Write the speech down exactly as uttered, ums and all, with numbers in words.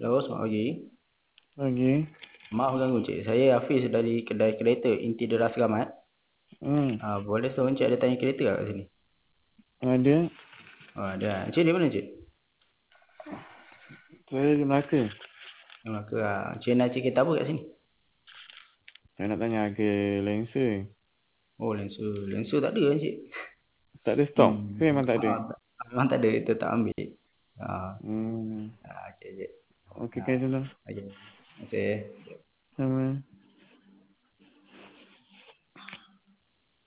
Halo, selamat pagi. Lagi. Maaf ganggu cik. Saya Hafiz dari kedai kereta Inti Deras Selamat. Hmm. Ah, boleh tolong cik ada tanya kereta kat sini? Ada. Oh, ada. Cik di mana cik? Saya di Melaka. Melaka. Ah. Cik nak cik kereta apa kat sini? Saya nak tanya harga Lancer. Oh, Lancer. Lancer tak ada kan cik? Tak ada stok? Hmm. Ke memang tak ada? Ah, tak, memang tak ada. Itu tak ambil. Ah, Hmm. ah, cik cik. Okey, Ah, kan dulu. okay. Terima kasih. Sama.